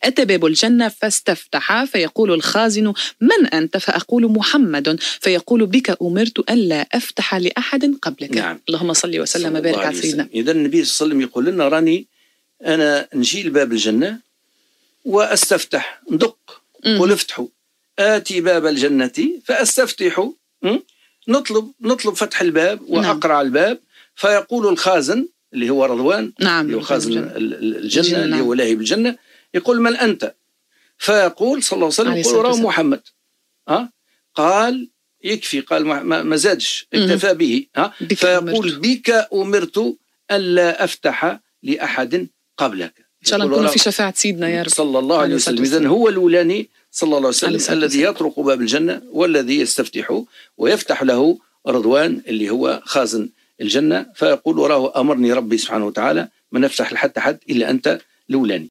أتى باب الجنة فاستفتح فيقول الخازن: من أنت؟ فأقول: محمد. فيقول: بك أمرت ألا أفتح لأحد قبلك. نعم. اللهم صل وسلم وبارك على سيدنا. إذا النبي صلى الله عليه وسلم يقول لنا: راني أنا نجي لباب الجنة وأستفتح، ندق قل افتحوا، آتي باب الجنة فأستفتح، نطلب فتح الباب وأقرع الباب، فيقول الخازن اللي هو رضوان، اللي هو خازن الجنة اللي هو لاهي بالجنة، يقول: من أنت؟ فيقول صلى الله عليه وسلم: يقول: راه محمد. قال: يكفي، قال ما زادش، اكتفى به. فيقول: بك أمرت ألا أفتح لأحد قبلك. إن شاء الله نكون في شفاعة سيدنا يا رب صلى الله عليه وسلم. إذن هو الأولاني صلى الله عليه وسلم الذي يطرق باب الجنة والذي يستفتح ويفتح له رضوان اللي هو خازن الجنة، فيقول: وراه أمرني ربي سبحانه وتعالى ما نفتح لحد أحد إلا أنت الأولاني.